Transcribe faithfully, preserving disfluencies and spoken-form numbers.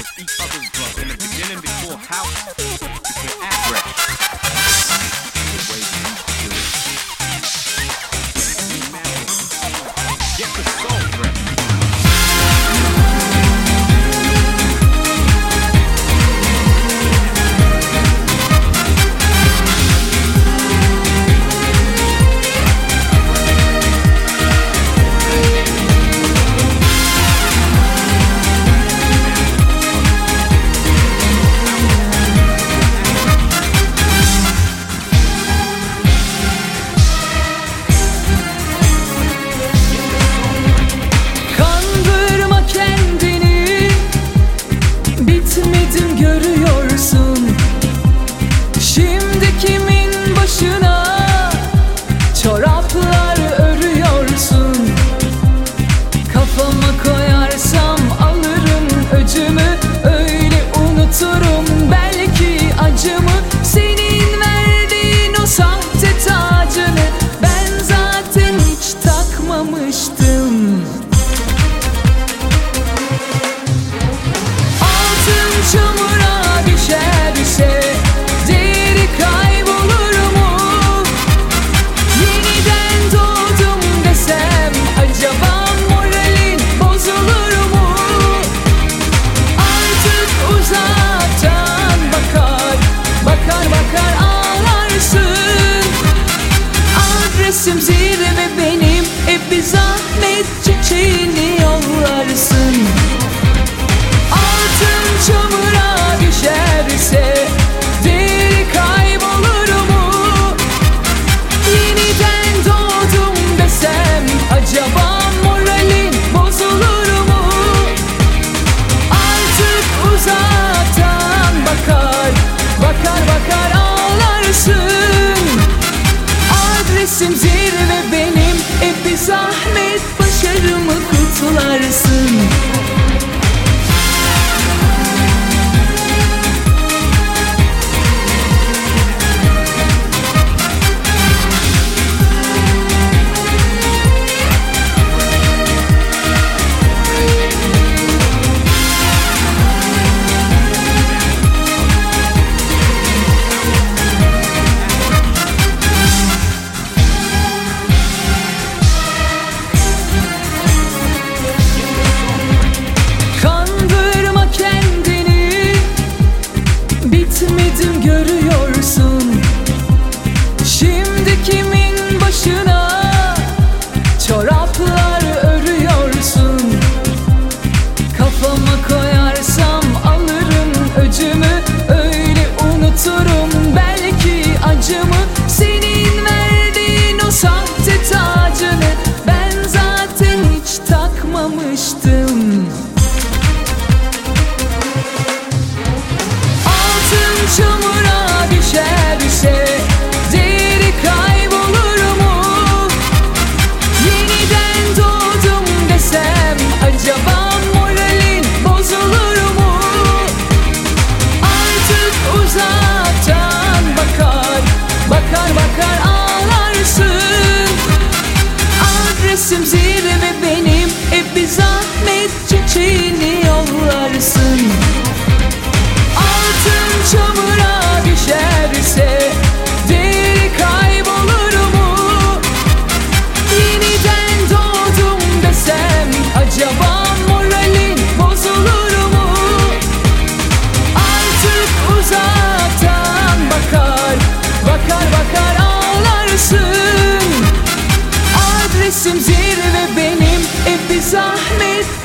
each other's blood. In the beginning, before house, before address. The way we used to do it. Get the soul fresh. Bitmedim görüyorsun. Şimdi kimin başına çoraplar örüyorsun? Kafama koyarsam alırım öcümü, öyle unuturum belki acımı. Senin verdiğin o sahte tacını ben zaten hiç takmamıştım. Çamura düşerse değeri kaybolur mu? Yeniden doğdum desem acaba moralin bozulur mu? Artık uzaktan bakar, bakar bakar ağlarsın. Adresim zirve benim, hep bir zahmet çiçeğini yollarsın. Çamura düşerse değeri kaybolur mu? Yeniden doğdum desem acaba moralin bozulur mu? Artık uzaktan bakar, bakar bakar ağlarsın. Adresim zirve benim, hep bir zahmet başarımı kutlarsın. Bitmedim görüyorsun. Şimdi kimin başına çoraplar örüyorsun? Kafama koyarsam alırım öcümü, öyle unuturum belki acımı. Senin verdiğin o sahte tacını ben zaten hiç takmamıştım. Çamura düşerse değeri kaybolur mu? Yeniden doğdum desem acaba moralin bozulur mu? Artık uzaktan bakar, bakar bakar ağlarsın. Adresim zirve benim, hep bir zahmet çiçeğini yollarsın. Çamura düşerse değeri kaybolur mu? Yeniden doğdum desem acaba moralin bozulur mu? Artık uzaktan bakar, bakar bakar ağlarsın. Adresim zirve benim, hep bir zahmet